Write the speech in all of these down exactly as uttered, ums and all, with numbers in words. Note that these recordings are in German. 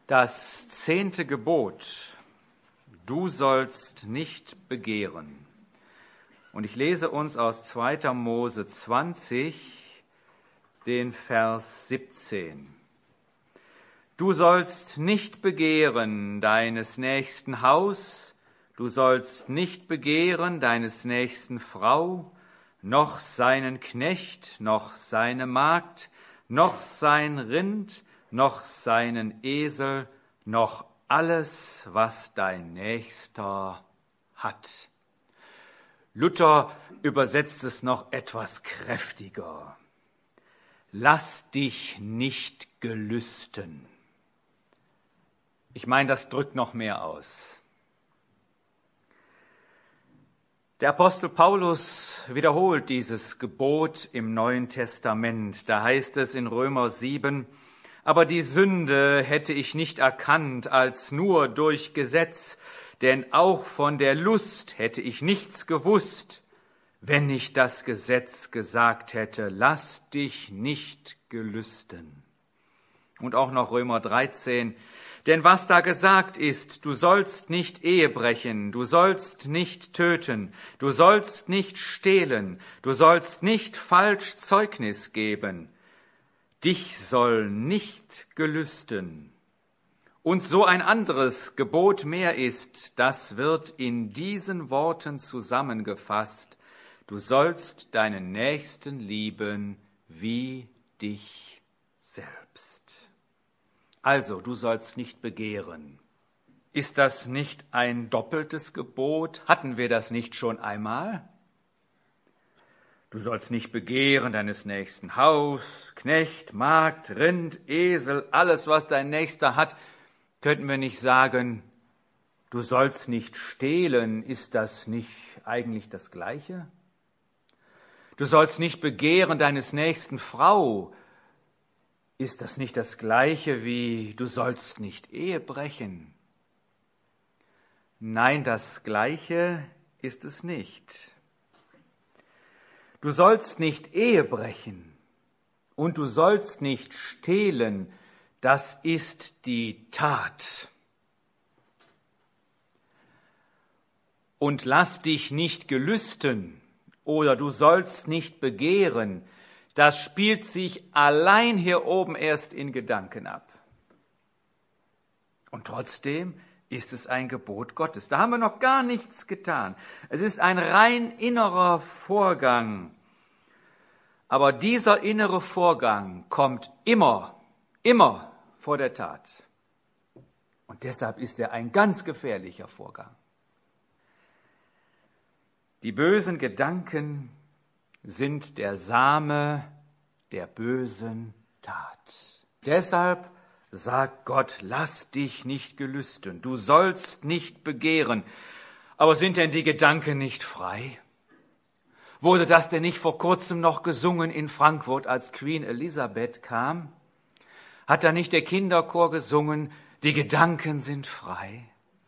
Das zehnte Gebot: Du sollst nicht begehren. Und ich lese uns aus zweiter Mose zwanzig, den Vers siebzehn. Du sollst nicht begehren deines nächsten Haus, du sollst nicht begehren deines nächsten Frau, noch seinen Knecht, noch seine Magd, noch sein Rind, noch seinen Esel, noch alles, was dein Nächster hat. Luther übersetzt es noch etwas kräftiger. Lass dich nicht gelüsten. Ich meine, das drückt noch mehr aus. Der Apostel Paulus wiederholt dieses Gebot im Neuen Testament. Da heißt es in Römer sieben, aber die Sünde hätte ich nicht erkannt als nur durch Gesetz, denn auch von der Lust hätte ich nichts gewusst, wenn nicht das Gesetz gesagt hätte, lass dich nicht gelüsten. Und auch noch Römer dreizehn, denn was da gesagt ist, du sollst nicht Ehe brechen, du sollst nicht töten, du sollst nicht stehlen, du sollst nicht falsch Zeugnis geben, dich soll nicht gelüsten. Und so ein anderes Gebot mehr ist, das wird in diesen Worten zusammengefasst, du sollst deinen Nächsten lieben wie dich selbst. Also, du sollst nicht begehren. Ist das nicht ein doppeltes Gebot? Hatten wir das nicht schon einmal? Du sollst nicht begehren deines nächsten Haus, Knecht, Magd, Rind, Esel, alles, was dein Nächster hat. Könnten wir nicht sagen, du sollst nicht stehlen, ist das nicht eigentlich das Gleiche? Du sollst nicht begehren deines nächsten Frau, ist das nicht das Gleiche wie du sollst nicht Ehe brechen? Nein, das Gleiche ist es nicht. Du sollst nicht Ehe brechen und du sollst nicht stehlen, das ist die Tat. Und lass dich nicht gelüsten oder du sollst nicht begehren, das spielt sich allein hier oben erst in Gedanken ab. Und trotzdem ist es ein Gebot Gottes. Da haben wir noch gar nichts getan. Es ist ein rein innerer Vorgang. Aber dieser innere Vorgang kommt immer, immer vor der Tat. Und deshalb ist er ein ganz gefährlicher Vorgang. Die bösen Gedanken sind der Same der bösen Tat. Deshalb sagt Gott, lass dich nicht gelüsten, du sollst nicht begehren. Aber sind denn die Gedanken nicht frei? Wurde das denn nicht vor kurzem noch gesungen in Frankfurt, als Queen Elizabeth kam? Hat da nicht der Kinderchor gesungen, die Gedanken sind frei?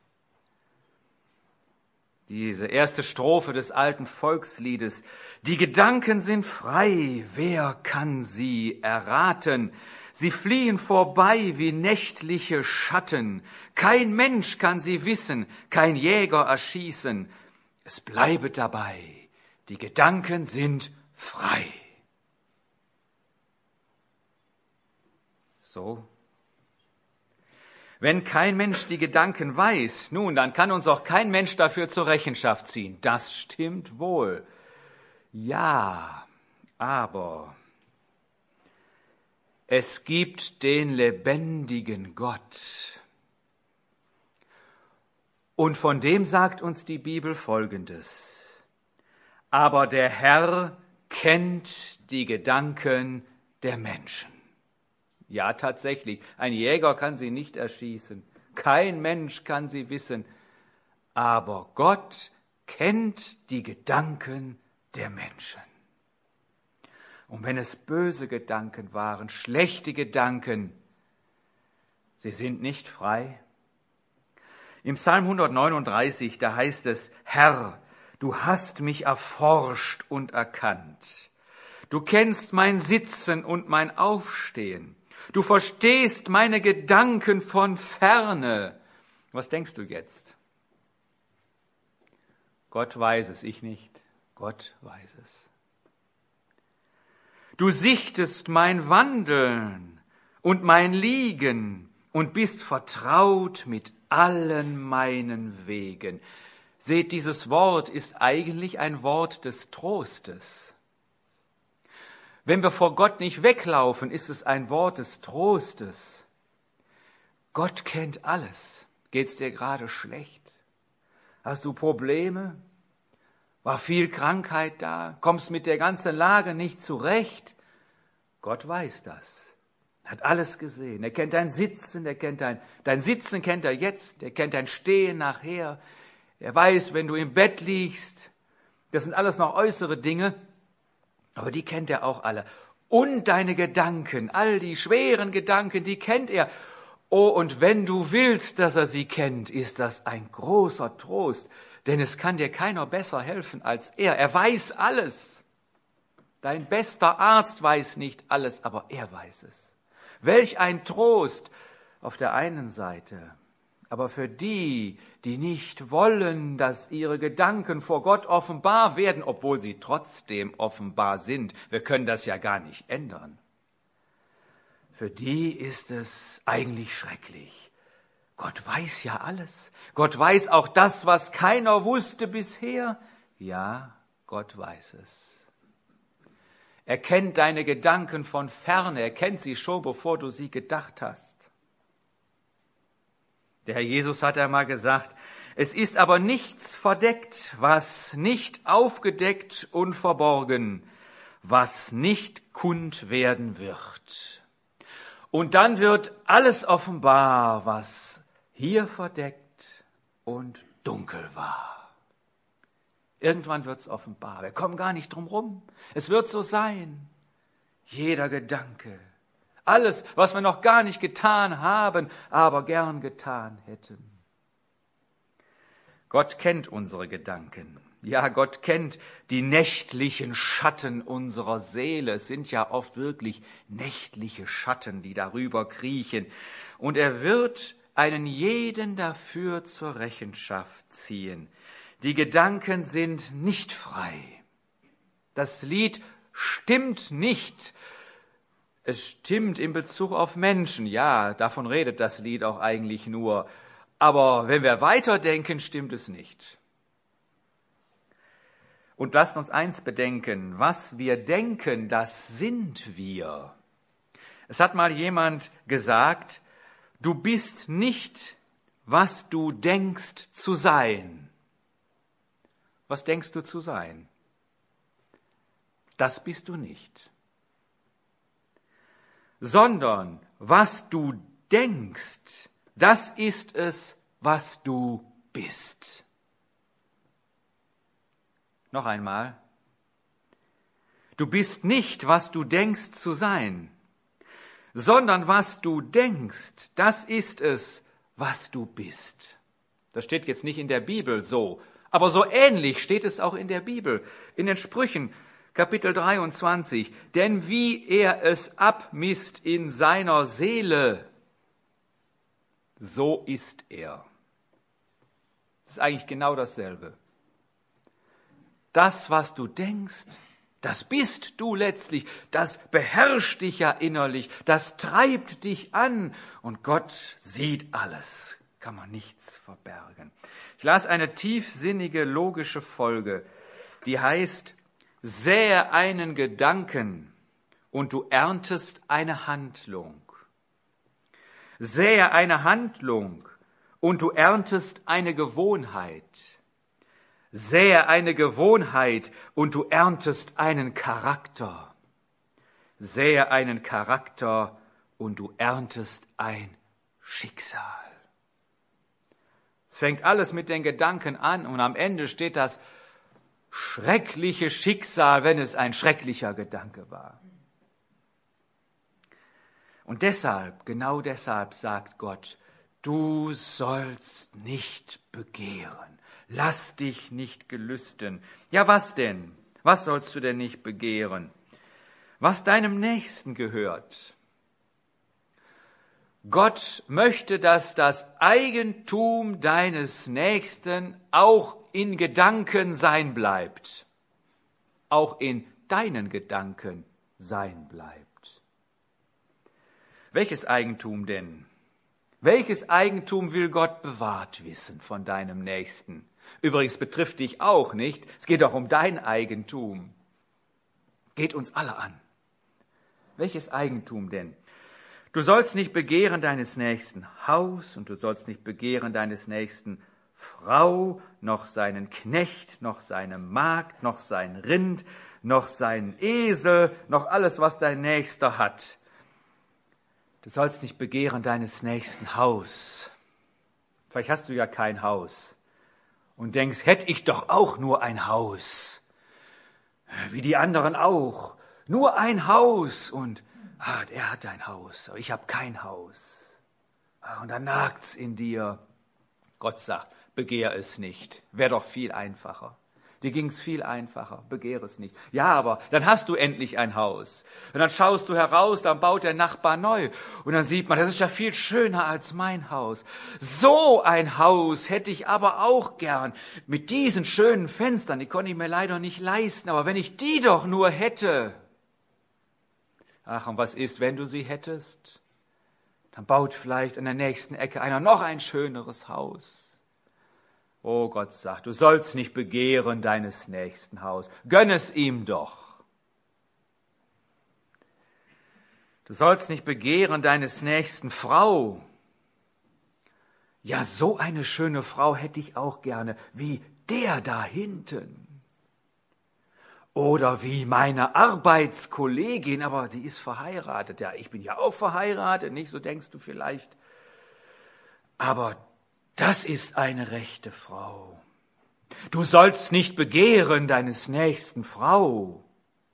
Diese erste Strophe des alten Volksliedes, die Gedanken sind frei, wer kann sie erraten? Sie fliehen vorbei wie nächtliche Schatten, kein Mensch kann sie wissen, kein Jäger erschießen. Es bleibe dabei, die Gedanken sind frei. So. Wenn kein Mensch die Gedanken weiß, nun, dann kann uns auch kein Mensch dafür zur Rechenschaft ziehen. Das stimmt wohl. Ja, aber es gibt den lebendigen Gott. Und von dem sagt uns die Bibel Folgendes. Aber der Herr kennt die Gedanken der Menschen. Ja, tatsächlich, ein Jäger kann sie nicht erschießen, kein Mensch kann sie wissen, aber Gott kennt die Gedanken der Menschen. Und wenn es böse Gedanken waren, schlechte Gedanken, sie sind nicht frei. Im Psalm hundertneununddreißig, da heißt es, Herr, du hast mich erforscht und erkannt. Du kennst mein Sitzen und mein Aufstehen. Du verstehst meine Gedanken von ferne. Was denkst du jetzt? Gott weiß es, ich nicht. Gott weiß es. Du sichtest mein Wandeln und mein Liegen und bist vertraut mit allen meinen Wegen. Seht, dieses Wort ist eigentlich ein Wort des Trostes. Wenn wir vor Gott nicht weglaufen, ist es ein Wort des Trostes. Gott kennt alles. Geht's dir gerade schlecht? Hast du Probleme? War viel Krankheit da? Kommst mit der ganzen Lage nicht zurecht? Gott weiß das. Er hat alles gesehen. Er kennt dein Sitzen, er kennt dein, dein Sitzen kennt er jetzt, er kennt dein Stehen nachher. Er weiß, wenn du im Bett liegst, das sind alles noch äußere Dinge, aber die kennt er auch alle. Und deine Gedanken, all die schweren Gedanken, die kennt er. Oh, und wenn du willst, dass er sie kennt, ist das ein großer Trost, denn es kann dir keiner besser helfen als er. Er weiß alles. Dein bester Arzt weiß nicht alles, aber er weiß es. Welch ein Trost auf der einen Seite. Aber für die, die nicht wollen, dass ihre Gedanken vor Gott offenbar werden, obwohl sie trotzdem offenbar sind, wir können das ja gar nicht ändern. Für die ist es eigentlich schrecklich. Gott weiß ja alles. Gott weiß auch das, was keiner wusste bisher. Ja, Gott weiß es. Er kennt deine Gedanken von ferne. Er kennt sie schon, bevor du sie gedacht hast. Der Herr Jesus hat einmal gesagt, es ist aber nichts verdeckt, was nicht aufgedeckt und verborgen, was nicht kund werden wird. Und dann wird alles offenbar, was hier verdeckt und dunkel war. Irgendwann wird es offenbar. Wir kommen gar nicht drum rum. Es wird so sein. Jeder Gedanke, alles, was wir noch gar nicht getan haben, aber gern getan hätten. Gott kennt unsere Gedanken. Ja, Gott kennt die nächtlichen Schatten unserer Seele. Es sind ja oft wirklich nächtliche Schatten, die darüber kriechen. Und er wird einen jeden dafür zur Rechenschaft ziehen. Die Gedanken sind nicht frei. Das Lied stimmt nicht. Es stimmt in Bezug auf Menschen. Ja, davon redet das Lied auch eigentlich nur. Aber wenn wir weiterdenken, stimmt es nicht. Und lasst uns eins bedenken, was wir denken, das sind wir. Es hat mal jemand gesagt, du bist nicht, was du denkst zu sein. Was denkst du zu sein? Das bist du nicht. Sondern was du denkst, das ist es, was du bist. Noch einmal. Du bist nicht, was du denkst zu sein, sondern was du denkst, das ist es, was du bist. Das steht jetzt nicht in der Bibel so, aber so ähnlich steht es auch in der Bibel, in den Sprüchen, Kapitel dreiundzwanzig. Denn wie er es abmisst in seiner Seele, so ist er. Das ist eigentlich genau dasselbe. Das, was du denkst, das bist du letztlich, das beherrscht dich ja innerlich, das treibt dich an und Gott sieht alles, kann man nichts verbergen. Ich las eine tiefsinnige, logische Folge, die heißt, sähe einen Gedanken und du erntest eine Handlung. Sähe eine Handlung und du erntest eine Gewohnheit. Sähe eine Gewohnheit und du erntest einen Charakter. Sähe einen Charakter und du erntest ein Schicksal. Es fängt alles mit den Gedanken an und am Ende steht das schreckliche Schicksal, wenn es ein schrecklicher Gedanke war. Und deshalb, genau deshalb sagt Gott, du sollst nicht begehren. Lass dich nicht gelüsten. Ja, was denn? Was sollst du denn nicht begehren? Was deinem Nächsten gehört. Gott möchte, dass das Eigentum deines Nächsten auch in Gedanken sein bleibt, auch in deinen Gedanken sein bleibt. Welches Eigentum denn? Welches Eigentum will Gott bewahrt wissen von deinem Nächsten? Übrigens betrifft dich auch nicht, es geht doch um dein Eigentum. Geht uns alle an. Welches Eigentum denn? Du sollst nicht begehren deines Nächsten Haus und du sollst nicht begehren deines Nächsten Frau, noch seinen Knecht, noch seine Magd, noch sein Rind, noch seinen Esel, noch alles, was dein Nächster hat. Du sollst nicht begehren deines Nächsten Haus. Vielleicht hast du ja kein Haus und denkst, hätte ich doch auch nur ein Haus. Wie die anderen auch. Nur ein Haus und ah, er hat ein Haus, aber ich habe kein Haus. Ah, und dann nagt's in dir. Gott sagt, begehr es nicht. Wäre doch viel einfacher. Dir ging's viel einfacher, begehr es nicht. Ja, aber dann hast du endlich ein Haus. Und dann schaust du heraus, dann baut der Nachbar neu. Und dann sieht man, das ist ja viel schöner als mein Haus. So ein Haus hätte ich aber auch gern. Mit diesen schönen Fenstern, die konnte ich mir leider nicht leisten. Aber wenn ich die doch nur hätte. Ach, und was ist, wenn du sie hättest? Dann baut vielleicht an der nächsten Ecke einer noch ein schöneres Haus. Oh, Gott sagt, du sollst nicht begehren deines nächsten Haus. Gönn es ihm doch. Du sollst nicht begehren deines nächsten Frau. Ja, so eine schöne Frau hätte ich auch gerne, wie der da hinten. Oder wie meine Arbeitskollegin, aber die ist verheiratet. Ja, ich bin ja auch verheiratet, nicht? So denkst du vielleicht. Aber das ist eine rechte Frau. Du sollst nicht begehren deines nächsten Frau.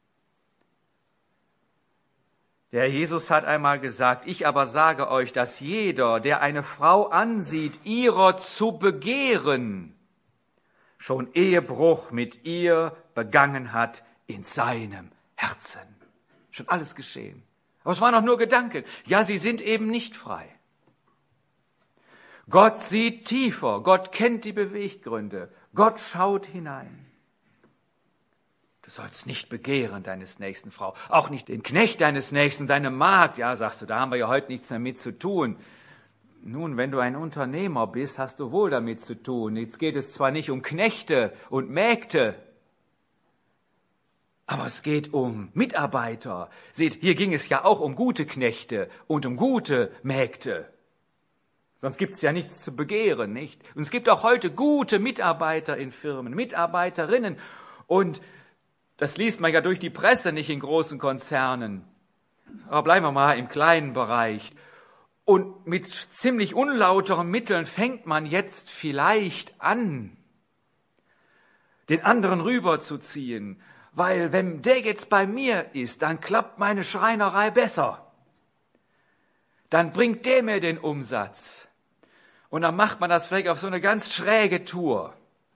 Der Jesus hat einmal gesagt, ich aber sage euch, dass jeder, der eine Frau ansieht, ihrer zu begehren, schon Ehebruch mit ihr begangen hat in seinem Herzen. Schon alles geschehen. Aber es waren auch nur Gedanken. Ja, sie sind eben nicht frei. Gott sieht tiefer, Gott kennt die Beweggründe, Gott schaut hinein. Du sollst nicht begehren deines nächsten Frau, auch nicht den Knecht deines Nächsten, deine Magd. Ja, sagst du, da haben wir ja heute nichts damit zu tun. Nun, wenn du ein Unternehmer bist, hast du wohl damit zu tun. Jetzt geht es zwar nicht um Knechte und Mägde, aber es geht um Mitarbeiter. Seht, hier ging es ja auch um gute Knechte und um gute Mägde. Sonst gibt es ja nichts zu begehren, nicht? Und es gibt auch heute gute Mitarbeiter in Firmen, Mitarbeiterinnen. Und das liest man ja durch die Presse, nicht in großen Konzernen. Aber bleiben wir mal im kleinen Bereich. Und mit ziemlich unlauteren Mitteln fängt man jetzt vielleicht an, den anderen rüberzuziehen. Weil wenn der jetzt bei mir ist, dann klappt meine Schreinerei besser. Dann bringt der mir den Umsatz. Und dann macht man das vielleicht auf so eine ganz schräge Tour.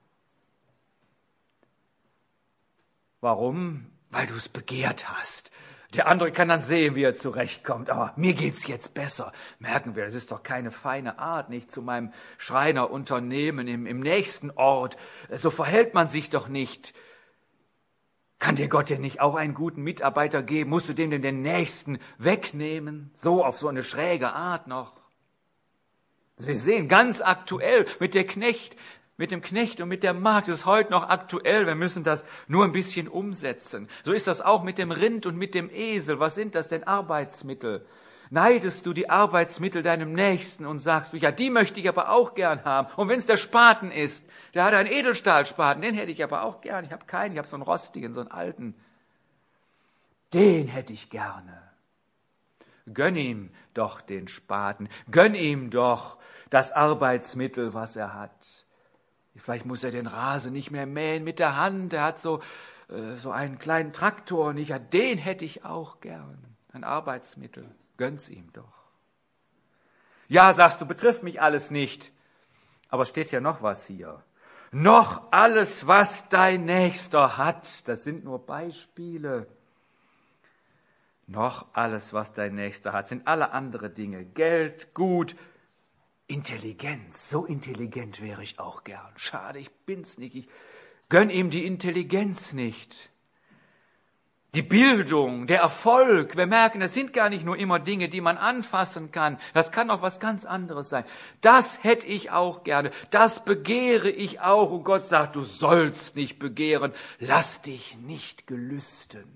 Warum? Weil du es begehrt hast. Der andere kann dann sehen, wie er zurechtkommt. Aber mir geht's jetzt besser. Merken wir, das ist doch keine feine Art, nicht zu meinem Schreinerunternehmen im, im nächsten Ort. So verhält man sich doch nicht. Kann dir Gott denn nicht auch einen guten Mitarbeiter geben? Musst du dem denn den Nächsten wegnehmen? So auf so eine schräge Art noch. Wir sehen ganz aktuell mit der Knecht, mit dem Knecht und mit der Magd, das ist heute noch aktuell. Wir müssen das nur ein bisschen umsetzen. So ist das auch mit dem Rind und mit dem Esel. Was sind das denn Arbeitsmittel? Neidest du die Arbeitsmittel deinem Nächsten und sagst du, ja, die möchte ich aber auch gern haben. Und wenn es der Spaten ist, der hat einen Edelstahlspaten, den hätte ich aber auch gern. Ich habe keinen, ich habe so einen rostigen, so einen alten. Den hätte ich gerne. Gönn ihm doch den Spaten, gönn ihm doch das Arbeitsmittel, was er hat. Vielleicht muss er den Rasen nicht mehr mähen mit der Hand, er hat so, äh, so einen kleinen Traktor und ich, ja, den hätte ich auch gern. Ein Arbeitsmittel, gönn's ihm doch. Ja, sagst du, betrifft mich alles nicht, aber steht ja noch was hier. Noch alles, was dein Nächster hat, das sind nur Beispiele. noch alles, was dein Nächster hat, sind alle andere Dinge. Geld, Gut, Intelligenz. So intelligent wäre ich auch gern. Schade, ich bin's nicht. Ich gönn ihm die Intelligenz nicht. Die Bildung, der Erfolg. Wir merken, das sind gar nicht nur immer Dinge, die man anfassen kann. Das kann auch was ganz anderes sein. Das hätte ich auch gerne. Das begehre ich auch. Und Gott sagt, du sollst nicht begehren. Lass dich nicht gelüsten.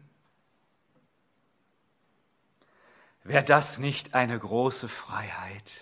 Wäre das nicht eine große Freiheit,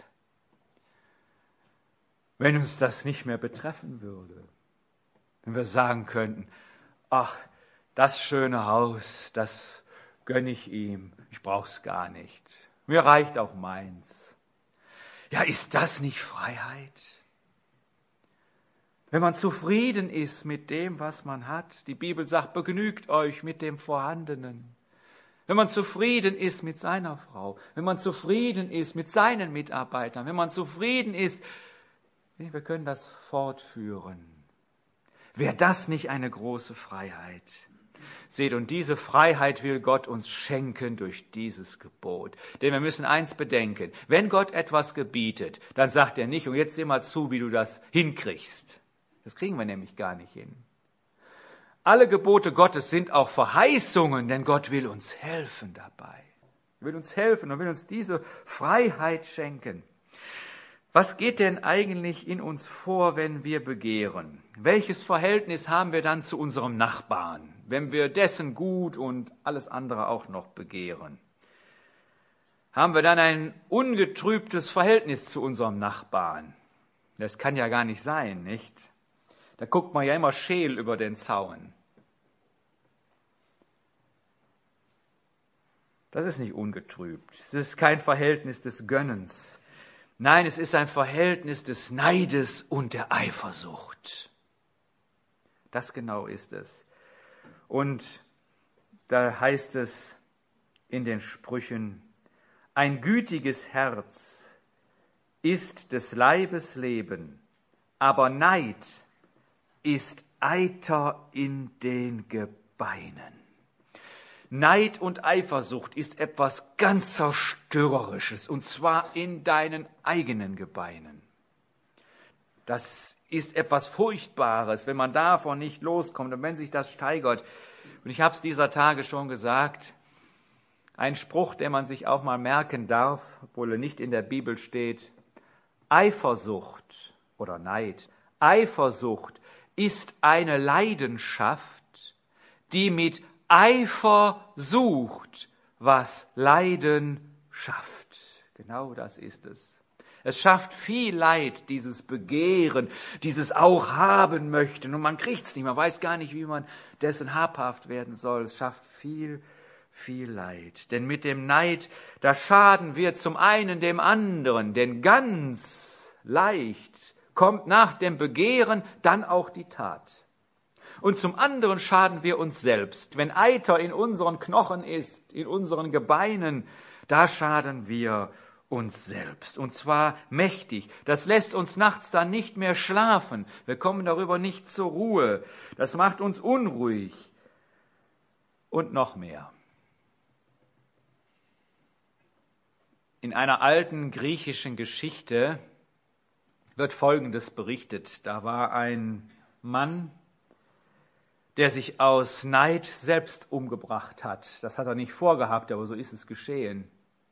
wenn uns das nicht mehr betreffen würde? Wenn wir sagen könnten, ach, das schöne Haus, das gönne ich ihm, ich brauch's gar nicht. Mir reicht auch meins. Ja, ist das nicht Freiheit? Wenn man zufrieden ist mit dem, was man hat. Die Bibel sagt, begnügt euch mit dem Vorhandenen. Wenn man zufrieden ist mit seiner Frau, wenn man zufrieden ist mit seinen Mitarbeitern, wenn man zufrieden ist, wir können das fortführen. Wäre das nicht eine große Freiheit? Seht, und diese Freiheit will Gott uns schenken durch dieses Gebot. Denn wir müssen eins bedenken, wenn Gott etwas gebietet, dann sagt er nicht, und jetzt sieh mal zu, wie du das hinkriegst. Das kriegen wir nämlich gar nicht hin. Alle Gebote Gottes sind auch Verheißungen, denn Gott will uns helfen dabei. Er will uns helfen und will uns diese Freiheit schenken. Was geht denn eigentlich in uns vor, wenn wir begehren? Welches Verhältnis haben wir dann zu unserem Nachbarn, wenn wir dessen Gut und alles andere auch noch begehren? Haben wir dann ein ungetrübtes Verhältnis zu unserem Nachbarn? Das kann ja gar nicht sein, nicht? Da guckt man ja immer scheel über den Zaun. Das ist nicht ungetrübt. Es ist kein Verhältnis des Gönnens. Nein, es ist ein Verhältnis des Neides und der Eifersucht. Das genau ist es. Und da heißt es in den Sprüchen, ein gütiges Herz ist des Leibes Leben, aber Neid ist Eiter in den Gebeinen. Neid und Eifersucht ist etwas ganz Zerstörerisches, und zwar in deinen eigenen Gebeinen. Das ist etwas Furchtbares, wenn man davon nicht loskommt und wenn sich das steigert. Und ich habe es dieser Tage schon gesagt, ein Spruch, den man sich auch mal merken darf, obwohl er nicht in der Bibel steht: Eifersucht oder Neid, Eifersucht ist eine Leidenschaft, die mit Eifer sucht, was Leiden schafft. Genau das ist es. Es schafft viel Leid, dieses Begehren, dieses auch haben möchten. Und man kriegt's nicht, man weiß gar nicht, wie man dessen habhaft werden soll. Es schafft viel, viel Leid. Denn mit dem Neid, da schaden wir zum einen dem anderen, denn ganz leicht kommt nach dem Begehren dann auch die Tat. Und zum anderen schaden wir uns selbst. Wenn Eiter in unseren Knochen ist, in unseren Gebeinen, da schaden wir uns selbst. Und zwar mächtig. Das lässt uns nachts dann nicht mehr schlafen. Wir kommen darüber nicht zur Ruhe. Das macht uns unruhig. Und noch mehr. In einer alten griechischen Geschichte wird Folgendes berichtet. Da war ein Mann, der sich aus Neid selbst umgebracht hat. Das hat er nicht vorgehabt, aber so ist es geschehen.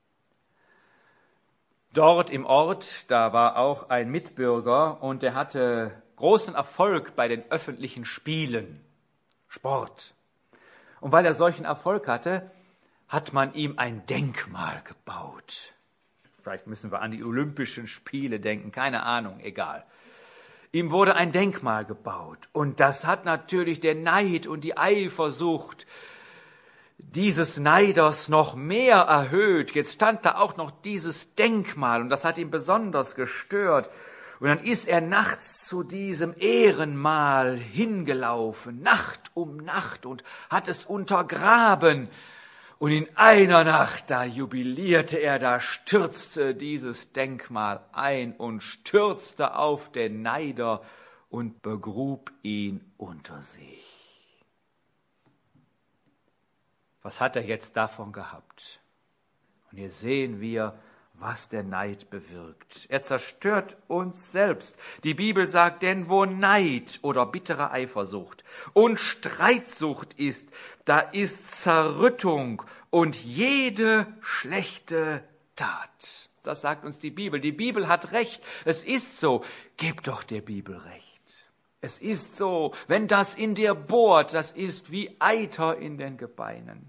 Dort im Ort, da war auch ein Mitbürger und der hatte großen Erfolg bei den öffentlichen Spielen, Sport. Und weil er solchen Erfolg hatte, hat man ihm ein Denkmal gebaut. Vielleicht müssen wir an die Olympischen Spiele denken, keine Ahnung, egal. Ihm wurde ein Denkmal gebaut und das hat natürlich der Neid und die Eifersucht dieses Neiders noch mehr erhöht. Jetzt stand da auch noch dieses Denkmal und das hat ihn besonders gestört. Und dann ist er nachts zu diesem Ehrenmal hingelaufen, Nacht um Nacht, und hat es untergraben. Und in einer Nacht, da jubilierte er, da stürzte dieses Denkmal ein und stürzte auf den Neider und begrub ihn unter sich. Was hat er jetzt davon gehabt? Und hier sehen wir, was der Neid bewirkt. Er zerstört uns selbst. Die Bibel sagt, denn wo Neid oder bittere Eifersucht und Streitsucht ist, da ist Zerrüttung und jede schlechte Tat. Das sagt uns die Bibel. Die Bibel hat recht. Es ist so. Gebt doch der Bibel recht. Es ist so. Wenn das in dir bohrt, das ist wie Eiter in den Gebeinen.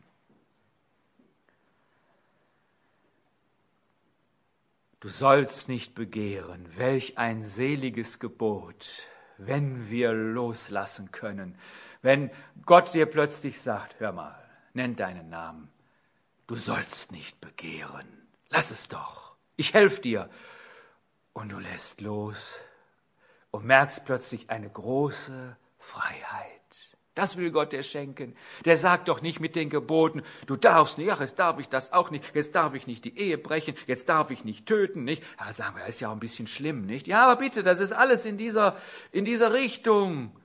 Du sollst nicht begehren, welch ein seliges Gebot, wenn wir loslassen können. Wenn Gott dir plötzlich sagt, hör mal, nenn deinen Namen, du sollst nicht begehren. Lass es doch, ich helfe dir. Und du lässt los und merkst plötzlich eine große Freiheit. Das will Gott dir schenken. Der sagt doch nicht mit den Geboten, du darfst nicht, ach, jetzt darf ich das auch nicht, jetzt darf ich nicht die Ehe brechen, jetzt darf ich nicht töten, nicht? Ja, sagen wir, das ist ja auch ein bisschen schlimm, nicht? Ja, aber bitte, das ist alles in dieser, in dieser Richtung.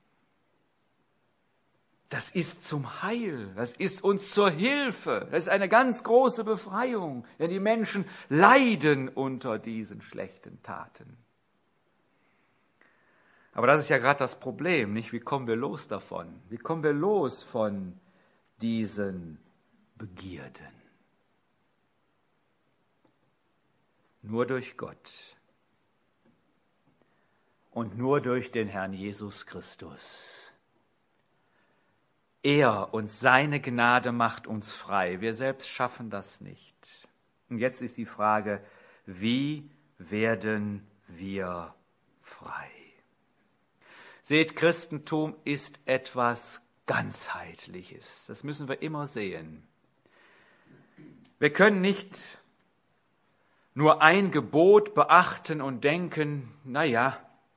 Das ist zum Heil, das ist uns zur Hilfe, das ist eine ganz große Befreiung, denn die Menschen leiden unter diesen schlechten Taten. Aber das ist ja gerade das Problem, nicht? Wie kommen wir los davon? Wie kommen wir los von diesen Begierden? Nur durch Gott und nur durch den Herrn Jesus Christus. Er und seine Gnade macht uns frei. Wir selbst schaffen das nicht. Und jetzt ist die Frage, wie werden wir frei? Seht, Christentum ist etwas Ganzheitliches. Das müssen wir immer sehen. Wir können nicht nur ein Gebot beachten und denken, na ja,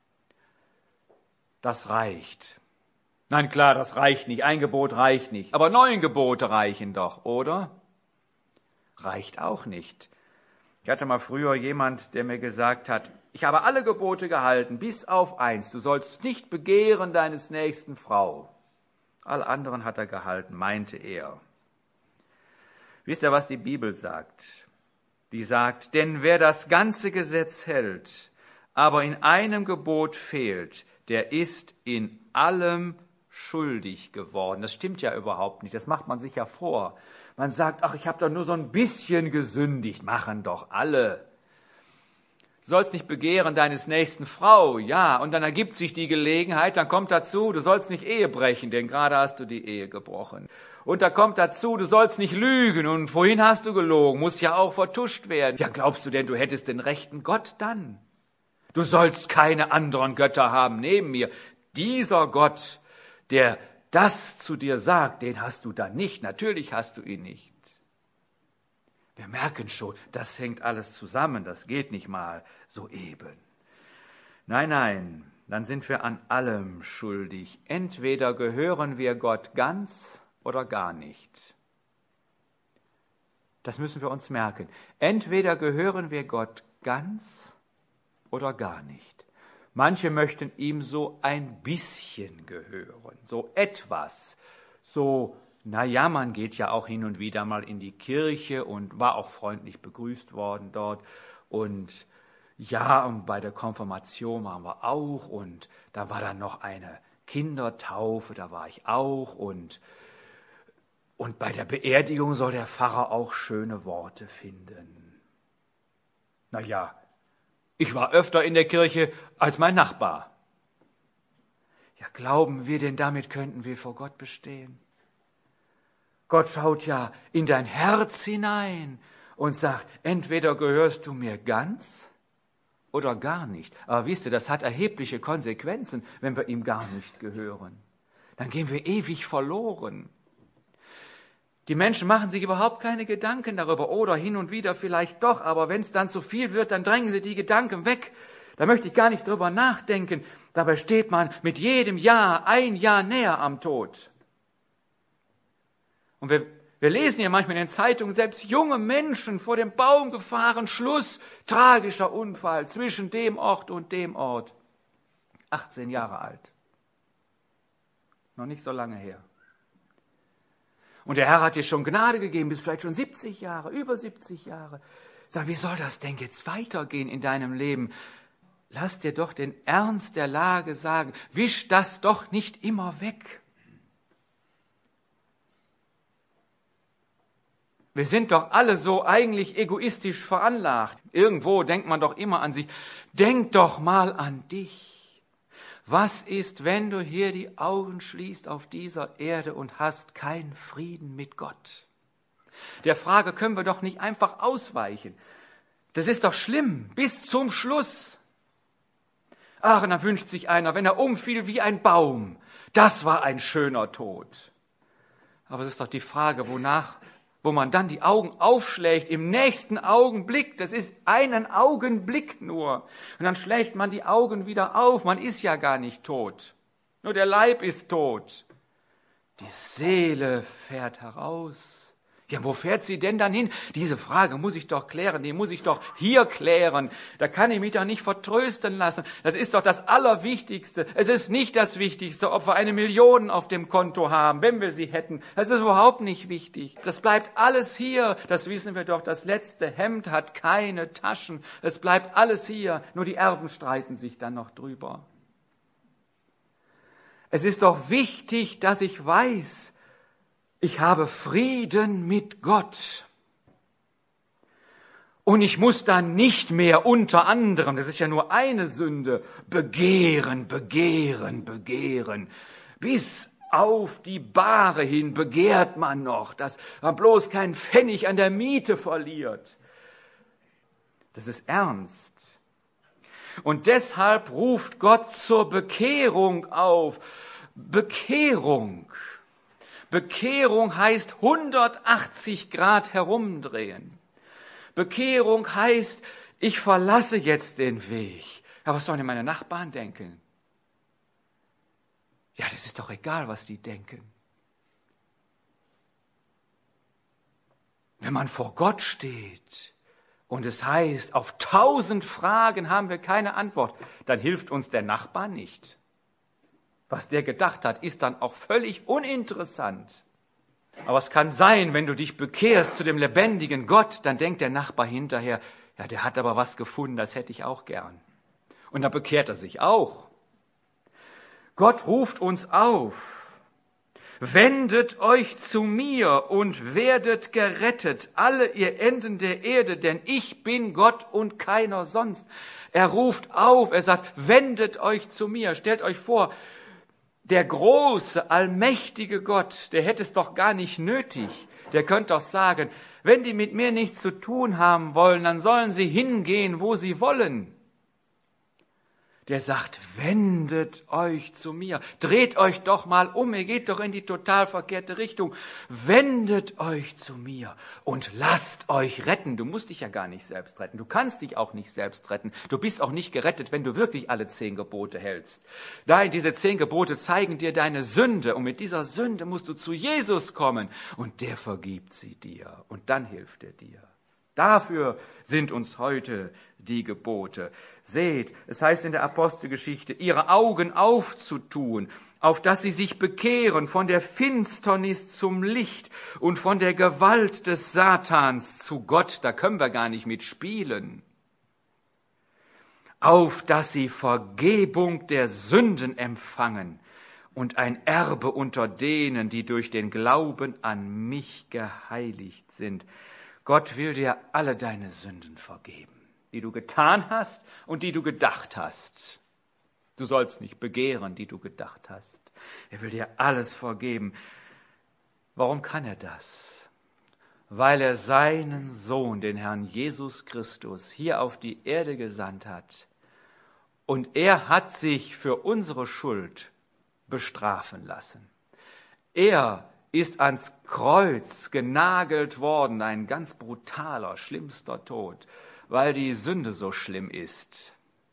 das reicht. Nein, klar, das reicht nicht. Ein Gebot reicht nicht. Aber neun Gebote reichen doch, oder? Reicht auch nicht. Ich hatte mal früher jemand, der mir gesagt hat, ich habe alle Gebote gehalten, bis auf eins. Du sollst nicht begehren deines nächsten Frau. Alle anderen hat er gehalten, meinte er. Wisst ihr, was die Bibel sagt? Die sagt, denn wer das ganze Gesetz hält, aber in einem Gebot fehlt, der ist in allem schuldig geworden. Das stimmt ja überhaupt nicht, das macht man sich ja vor. Man sagt, ach, ich habe doch nur so ein bisschen gesündigt, machen doch alle. Du sollst nicht begehren deines nächsten Frau, ja, und dann ergibt sich die Gelegenheit, dann kommt dazu, du sollst nicht Ehe brechen, denn gerade hast du die Ehe gebrochen. Und da kommt dazu, du sollst nicht lügen, und vorhin hast du gelogen, muss ja auch vertuscht werden. Ja, glaubst du denn, du hättest den rechten Gott dann? Du sollst keine anderen Götter haben neben mir. Dieser Gott, der das zu dir sagt, den hast du dann nicht. Natürlich hast du ihn nicht. Wir merken schon, das hängt alles zusammen, das geht nicht mal so eben. Nein, nein, dann sind wir an allem schuldig. Entweder gehören wir Gott ganz oder gar nicht. Das müssen wir uns merken. Entweder gehören wir Gott ganz oder gar nicht. Manche möchten ihm so ein bisschen gehören, so etwas, so, na ja, man geht ja auch hin und wieder mal in die Kirche und war auch freundlich begrüßt worden dort und ja, und bei der Konfirmation waren wir auch und da war dann noch eine Kindertaufe, da war ich auch und, und bei der Beerdigung soll der Pfarrer auch schöne Worte finden. Na ja, ich war öfter in der Kirche als mein Nachbar. Ja, glauben wir denn, damit könnten wir vor Gott bestehen? Gott schaut ja in dein Herz hinein und sagt, entweder gehörst du mir ganz oder gar nicht. Aber wisst ihr, das hat erhebliche Konsequenzen, wenn wir ihm gar nicht gehören. Dann gehen wir ewig verloren. Die Menschen machen sich überhaupt keine Gedanken darüber oder hin und wieder vielleicht doch, aber wenn es dann zu viel wird, dann drängen sie die Gedanken weg. Da möchte ich gar nicht drüber nachdenken. Dabei steht man mit jedem Jahr ein Jahr näher am Tod. Und wir, wir lesen ja manchmal in den Zeitungen, selbst junge Menschen vor dem Baum gefahren, Schluss, tragischer Unfall zwischen dem Ort und dem Ort. achtzehn Jahre alt. Noch nicht so lange her. Und der Herr hat dir schon Gnade gegeben, bist vielleicht schon siebzig Jahre, über siebzig Jahre. Sag, wie soll das denn jetzt weitergehen in deinem Leben? Lass dir doch den Ernst der Lage sagen, wisch das doch nicht immer weg. Wir sind doch alle so eigentlich egoistisch veranlagt. Irgendwo denkt man doch immer an sich. Denk doch mal an dich. Was ist, wenn du hier die Augen schließt auf dieser Erde und hast keinen Frieden mit Gott? Der Frage können wir doch nicht einfach ausweichen. Das ist doch schlimm, bis zum Schluss. Ach, und dann wünscht sich einer, wenn er umfiel wie ein Baum. Das war ein schöner Tod. Aber es ist doch die Frage, wonach, wo man dann die Augen aufschlägt, im nächsten Augenblick. Das ist einen Augenblick nur. Und dann schlägt man die Augen wieder auf. Man ist ja gar nicht tot. Nur der Leib ist tot. Die Seele fährt heraus. Ja, wo fährt sie denn dann hin? Diese Frage muss ich doch klären, die muss ich doch hier klären. Da kann ich mich doch nicht vertrösten lassen. Das ist doch das Allerwichtigste. Es ist nicht das Wichtigste, ob wir eine Million auf dem Konto haben, wenn wir sie hätten. Das ist überhaupt nicht wichtig. Das bleibt alles hier. Das wissen wir doch. Das letzte Hemd hat keine Taschen. Es bleibt alles hier. Nur die Erben streiten sich dann noch drüber. Es ist doch wichtig, dass ich weiß, ich habe Frieden mit Gott. Und ich muss dann nicht mehr unter anderem, das ist ja nur eine Sünde, begehren, begehren, begehren. Bis auf die Bahre hin begehrt man noch, dass man bloß keinen Pfennig an der Miete verliert. Das ist ernst. Und deshalb ruft Gott zur Bekehrung auf. Bekehrung. Bekehrung heißt hundertachtzig Grad herumdrehen. Bekehrung heißt, ich verlasse jetzt den Weg. Ja, was sollen denn meine Nachbarn denken? Ja, das ist doch egal, was die denken. Wenn man vor Gott steht und es heißt, auf tausend Fragen haben wir keine Antwort, dann hilft uns der Nachbar nicht. Was der gedacht hat, ist dann auch völlig uninteressant. Aber es kann sein, wenn du dich bekehrst zu dem lebendigen Gott, dann denkt der Nachbar hinterher, ja, der hat aber was gefunden, das hätte ich auch gern. Und dann bekehrt er sich auch. Gott ruft uns auf. Wendet euch zu mir und werdet gerettet, alle ihr Enden der Erde, denn ich bin Gott und keiner sonst. Er ruft auf, er sagt, wendet euch zu mir. Stellt euch vor, der große, allmächtige Gott, der hätte es doch gar nicht nötig. Der könnte doch sagen, wenn die mit mir nichts zu tun haben wollen, dann sollen sie hingehen, wo sie wollen. Der sagt, wendet euch zu mir, dreht euch doch mal um, ihr geht doch in die total verkehrte Richtung. Wendet euch zu mir und lasst euch retten. Du musst dich ja gar nicht selbst retten, du kannst dich auch nicht selbst retten. Du bist auch nicht gerettet, wenn du wirklich alle zehn Gebote hältst. Nein, diese zehn Gebote zeigen dir deine Sünde und mit dieser Sünde musst du zu Jesus kommen und der vergibt sie dir und dann hilft er dir. Dafür sind uns heute die Gebote. Seht, es heißt in der Apostelgeschichte, ihre Augen aufzutun, auf dass sie sich bekehren von der Finsternis zum Licht und von der Gewalt des Satans zu Gott. Da können wir gar nicht mitspielen. Auf dass sie Vergebung der Sünden empfangen und ein Erbe unter denen, die durch den Glauben an mich geheiligt sind. Gott will dir alle deine Sünden vergeben, die du getan hast und die du gedacht hast. Du sollst nicht begehren, die du gedacht hast. Er will dir alles vergeben. Warum kann er das? Weil er seinen Sohn, den Herrn Jesus Christus, hier auf die Erde gesandt hat. Und er hat sich für unsere Schuld bestrafen lassen. Er ist ans Kreuz genagelt worden, ein ganz brutaler, schlimmster Tod, weil die Sünde so schlimm ist.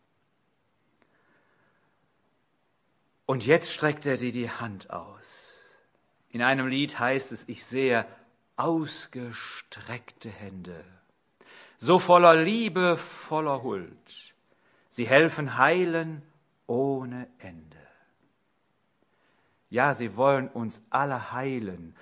Und jetzt streckt er dir die Hand aus. In einem Lied heißt es, ich sehe ausgestreckte Hände, so voller Liebe, voller Huld. Sie helfen heilen ohne Ende. Ja, sie wollen uns alle heilen,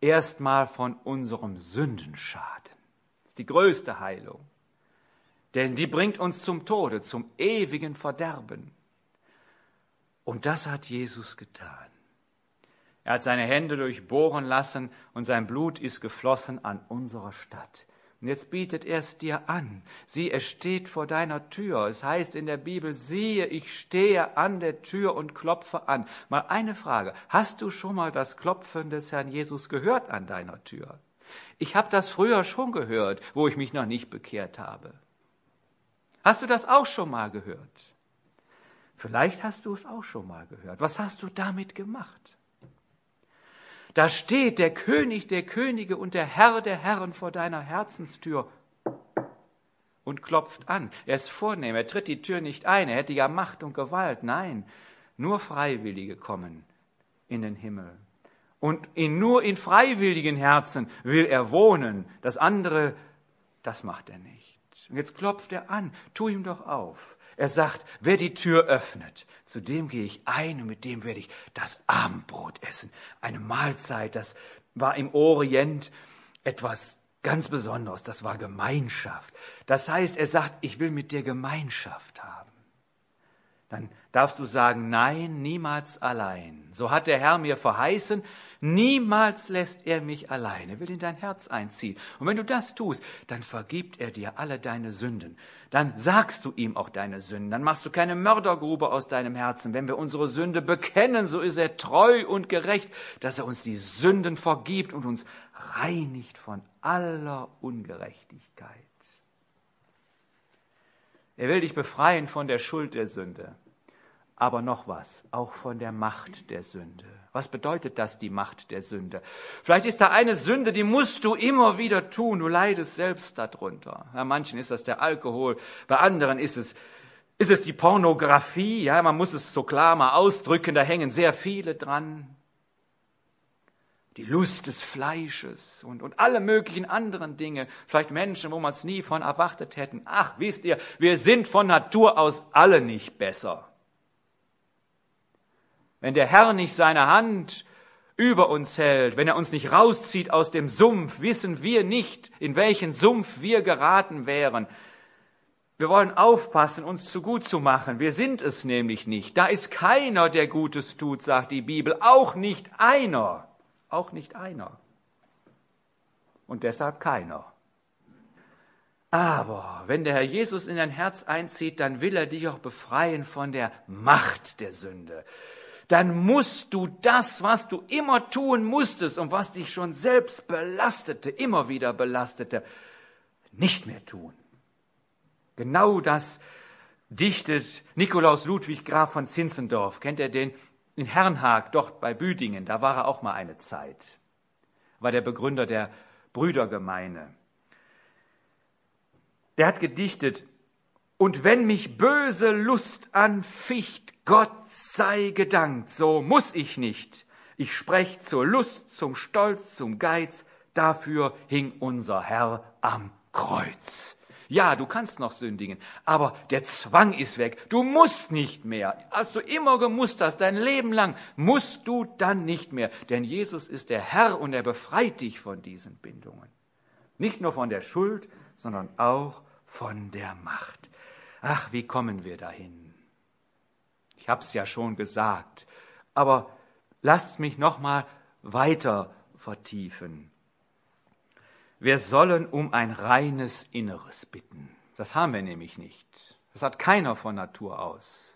erstmal von unserem Sündenschaden. Das ist die größte Heilung. Denn die bringt uns zum Tode, zum ewigen Verderben. Und das hat Jesus getan. Er hat seine Hände durchbohren lassen und sein Blut ist geflossen an unserer Stadt. Und jetzt bietet er es dir an. Sieh, es steht vor deiner Tür. Es heißt in der Bibel, siehe, ich stehe an der Tür und klopfe an. Mal eine Frage. Hast du schon mal das Klopfen des Herrn Jesus gehört an deiner Tür? Ich habe das früher schon gehört, wo ich mich noch nicht bekehrt habe. Hast du das auch schon mal gehört? Vielleicht hast du es auch schon mal gehört. Was hast du damit gemacht? Da steht der König der Könige und der Herr der Herren vor deiner Herzenstür und klopft an. Er ist vornehm, er tritt die Tür nicht ein, er hätte ja Macht und Gewalt. Nein, nur Freiwillige kommen in den Himmel. Und in, nur in freiwilligen Herzen will er wohnen. Das andere, das macht er nicht. Und jetzt klopft er an, tu ihm doch auf. Er sagt, wer die Tür öffnet, zu dem gehe ich ein und mit dem werde ich das Abendbrot essen. Eine Mahlzeit, das war im Orient etwas ganz Besonderes, das war Gemeinschaft. Das heißt, er sagt, ich will mit dir Gemeinschaft haben. Dann darfst du sagen, nein, niemals allein. So hat der Herr mir verheißen, niemals lässt er mich allein. Er will in dein Herz einziehen. Und wenn du das tust, dann vergibt er dir alle deine Sünden. Dann sagst du ihm auch deine Sünden. Dann machst du keine Mördergrube aus deinem Herzen. Wenn wir unsere Sünde bekennen, so ist er treu und gerecht, dass er uns die Sünden vergibt und uns reinigt von aller Ungerechtigkeit. Er will dich befreien von der Schuld der Sünde. Aber noch was, auch von der Macht der Sünde. Was bedeutet das, die Macht der Sünde? Vielleicht ist da eine Sünde, die musst du immer wieder tun. Du leidest selbst darunter. Bei manchen ist das der Alkohol, bei anderen ist es, ist es die Pornografie. Ja, man muss es so klar mal ausdrücken, da hängen sehr viele dran. Die Lust des Fleisches und, und alle möglichen anderen Dinge. Vielleicht Menschen, wo man es nie von erwartet hätten. Ach, wisst ihr, wir sind von Natur aus alle nicht besser. Wenn der Herr nicht seine Hand über uns hält, wenn er uns nicht rauszieht aus dem Sumpf, wissen wir nicht, in welchen Sumpf wir geraten wären. Wir wollen aufpassen, uns zu gut zu machen. Wir sind es nämlich nicht. Da ist keiner, der Gutes tut, sagt die Bibel. Auch nicht einer. Auch nicht einer. Und deshalb keiner. Aber wenn der Herr Jesus in dein Herz einzieht, dann will er dich auch befreien von der Macht der Sünde. Dann musst du das, was du immer tun musstest und was dich schon selbst belastete, immer wieder belastete, nicht mehr tun. Genau das dichtet Nikolaus Ludwig Graf von Zinzendorf. Kennt ihr den? In Herrnhaag, dort bei Büdingen, da war er auch mal eine Zeit. War der Begründer der Brüdergemeine. Der hat gedichtet, und wenn mich böse Lust anficht, Gott sei gedankt, so muss ich nicht. Ich sprech zur Lust, zum Stolz, zum Geiz, dafür hing unser Herr am Kreuz. Ja, du kannst noch sündigen, aber der Zwang ist weg. Du musst nicht mehr. Als du immer gemusst hast, dein Leben lang, musst du dann nicht mehr. Denn Jesus ist der Herr und er befreit dich von diesen Bindungen. Nicht nur von der Schuld, sondern auch von der Macht. Ach, wie kommen wir dahin? Ich habe es ja schon gesagt, aber lasst mich noch mal weiter vertiefen. Wir sollen um ein reines Inneres bitten. Das haben wir nämlich nicht. Das hat keiner von Natur aus.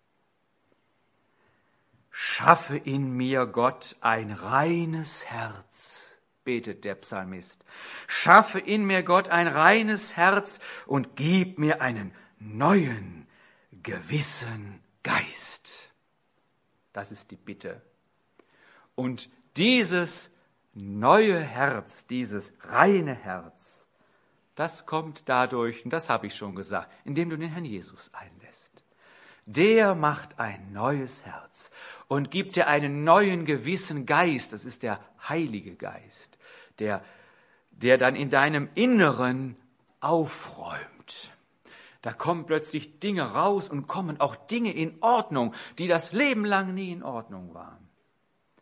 Schaffe in mir, Gott, ein reines Herz, betet der Psalmist. Schaffe in mir, Gott, ein reines Herz und gib mir einen neuen, gewissen Geist. Das ist die Bitte. Und dieses neue Herz, dieses reine Herz, das kommt dadurch, und das habe ich schon gesagt, indem du den Herrn Jesus einlässt. Der macht ein neues Herz und gibt dir einen neuen gewissen Geist, das ist der Heilige Geist, der, der dann in deinem Inneren aufräumt. Da kommen plötzlich Dinge raus und kommen auch Dinge in Ordnung, die das Leben lang nie in Ordnung waren.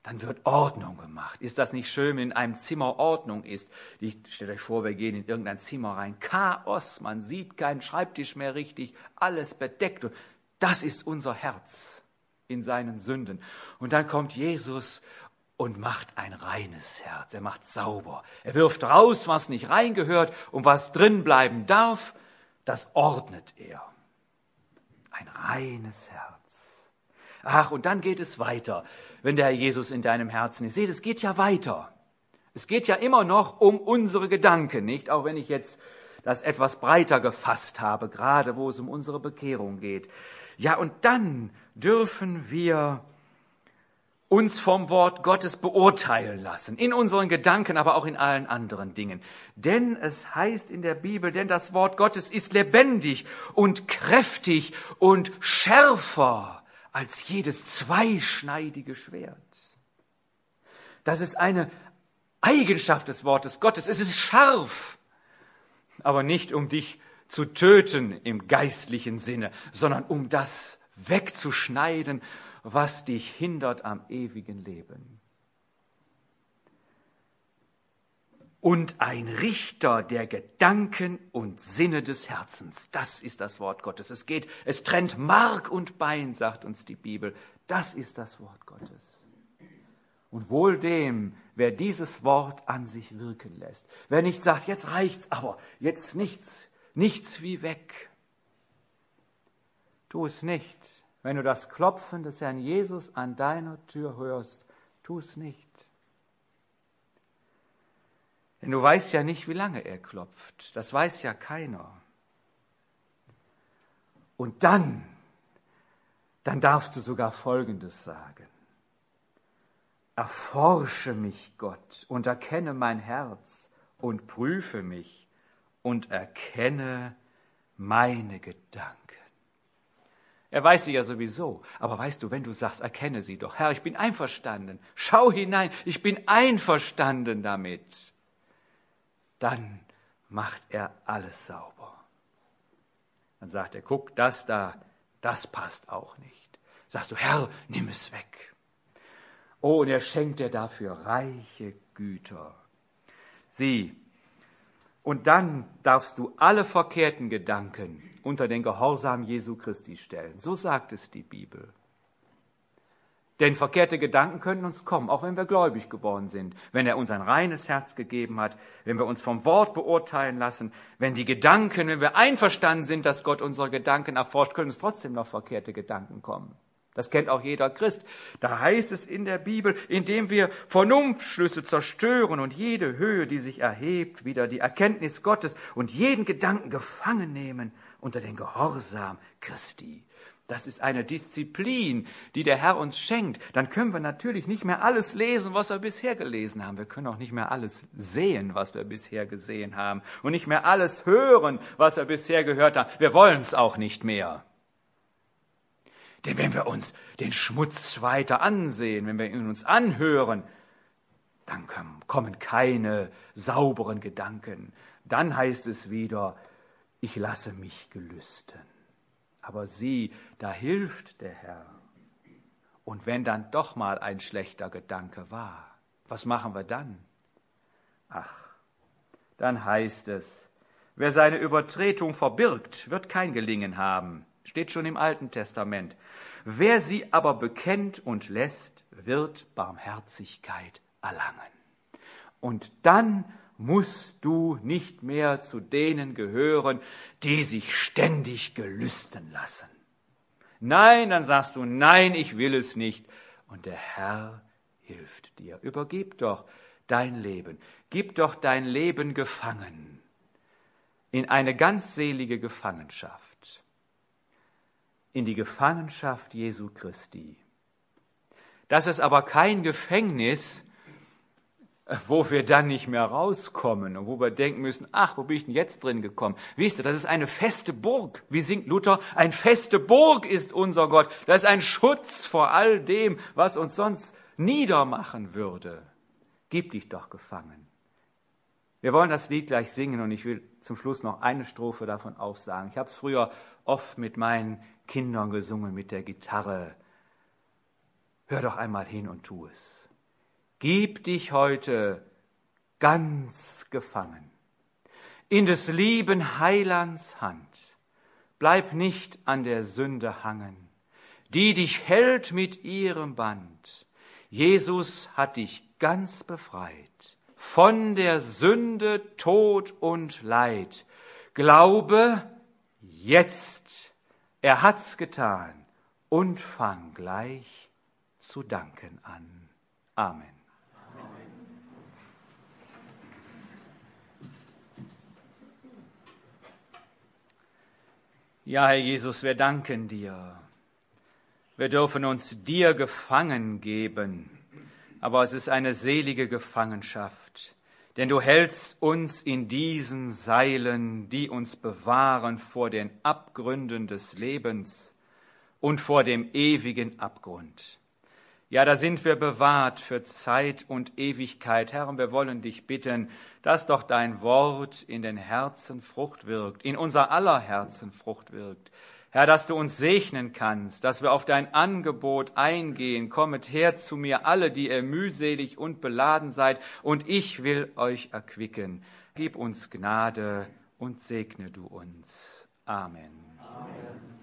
dann wird Ordnung gemacht. Ist das nicht schön, wenn in einem Zimmer Ordnung ist? Stellt euch vor, wir gehen in irgendein Zimmer rein. Chaos, man sieht keinen Schreibtisch mehr richtig, alles bedeckt. Das ist unser Herz in seinen Sünden. Und dann kommt Jesus und macht ein reines Herz. Er macht sauber. Er wirft raus, was nicht reingehört, und was drin bleiben darf, das ordnet er. Ein reines Herz. Ach, und dann geht es weiter, wenn der Herr Jesus in deinem Herzen ist. Seht, es geht ja weiter. Es geht ja immer noch um unsere Gedanken, nicht? Auch wenn ich jetzt das etwas breiter gefasst habe, gerade wo es um unsere Bekehrung geht. Ja, und dann dürfen wir uns vom Wort Gottes beurteilen lassen, in unseren Gedanken, aber auch in allen anderen Dingen. Denn es heißt in der Bibel, denn das Wort Gottes ist lebendig und kräftig und schärfer als jedes zweischneidige Schwert. Das ist eine Eigenschaft des Wortes Gottes. Es ist scharf, aber nicht um dich zu töten im geistlichen Sinne, sondern um das wegzuschneiden, was dich hindert am ewigen Leben. Und ein Richter der Gedanken und Sinne des Herzens, das ist das Wort Gottes. Es geht, es trennt Mark und Bein, sagt uns die Bibel. Das ist das Wort Gottes. Und wohl dem, wer dieses Wort an sich wirken lässt. Wer nicht sagt, jetzt reicht's, aber jetzt nichts, nichts wie weg. Tu es nicht. Wenn du das Klopfen des Herrn Jesus an deiner Tür hörst, tu es nicht. Denn du weißt ja nicht, wie lange er klopft. Das weiß ja keiner. Und dann, dann darfst du sogar Folgendes sagen. Erforsche mich, Gott, und erkenne mein Herz und prüfe mich und erkenne meine Gedanken. Er weiß sie ja sowieso, aber weißt du, wenn du sagst, erkenne sie doch. Herr, ich bin einverstanden. Schau hinein, ich bin einverstanden damit. Dann macht er alles sauber. Dann sagt er, guck, das da, das passt auch nicht. Sagst du, Herr, nimm es weg. Oh, und er schenkt dir dafür reiche Güter. Sieh, und dann darfst du alle verkehrten Gedanken unter den Gehorsam Jesu Christi stellen. So sagt es die Bibel. Denn verkehrte Gedanken können uns kommen, auch wenn wir gläubig geworden sind, wenn er uns ein reines Herz gegeben hat, wenn wir uns vom Wort beurteilen lassen, wenn die Gedanken, wenn wir einverstanden sind, dass Gott unsere Gedanken erforscht, können uns trotzdem noch verkehrte Gedanken kommen. Das kennt auch jeder Christ. Da heißt es in der Bibel, indem wir Vernunftschlüsse zerstören und jede Höhe, die sich erhebt, wieder die Erkenntnis Gottes und jeden Gedanken gefangen nehmen unter den Gehorsam Christi. Das ist eine Disziplin, die der Herr uns schenkt. Dann können wir natürlich nicht mehr alles lesen, was wir bisher gelesen haben. Wir können auch nicht mehr alles sehen, was wir bisher gesehen haben. Und nicht mehr alles hören, was wir bisher gehört haben. Wir wollen es auch nicht mehr. Denn wenn wir uns den Schmutz weiter ansehen, wenn wir ihn uns anhören, dann kommen keine sauberen Gedanken. Dann heißt es wieder, ich lasse mich gelüsten. Aber sieh, da hilft der Herr. Und wenn dann doch mal ein schlechter Gedanke war, was machen wir dann? Ach, dann heißt es, wer seine Übertretung verbirgt, wird kein Gelingen haben. Steht schon im Alten Testament. Wer sie aber bekennt und lässt, wird Barmherzigkeit erlangen. Und dann musst du nicht mehr zu denen gehören, die sich ständig gelüsten lassen. Nein, dann sagst du, nein, ich will es nicht. Und der Herr hilft dir. Übergib doch dein Leben. Gib doch dein Leben gefangen in eine ganz selige Gefangenschaft. In die Gefangenschaft Jesu Christi. Das ist aber kein Gefängnis, wo wir dann nicht mehr rauskommen und wo wir denken müssen, ach, wo bin ich denn jetzt drin gekommen? Wisst ihr, das ist eine feste Burg. Wie singt Luther? Eine feste Burg ist unser Gott. Das ist ein Schutz vor all dem, was uns sonst niedermachen würde. Gib dich doch gefangen. Wir wollen das Lied gleich singen und ich will zum Schluss noch eine Strophe davon aufsagen. Ich habe es früher oft mit meinen Kindern gesungen, mit der Gitarre. Hör doch einmal hin und tu es. Gib dich heute ganz gefangen in des lieben Heilands Hand. Bleib nicht an der Sünde hangen, die dich hält mit ihrem Band. Jesus hat dich ganz befreit von der Sünde, Tod und Leid. Glaube jetzt, er hat's getan, und fang gleich zu danken an. Amen. Ja, Herr Jesus, wir danken dir. Wir dürfen uns dir gefangen geben, aber es ist eine selige Gefangenschaft, denn du hältst uns in diesen Seilen, die uns bewahren vor den Abgründen des Lebens und vor dem ewigen Abgrund. Ja, da sind wir bewahrt für Zeit und Ewigkeit. Herr, und wir wollen dich bitten, dass doch dein Wort in den Herzen Frucht wirkt, in unser aller Herzen Frucht wirkt. Herr, dass du uns segnen kannst, dass wir auf dein Angebot eingehen. Kommet her zu mir, alle, die ihr mühselig und beladen seid, und ich will euch erquicken. Gib uns Gnade und segne du uns. Amen. Amen.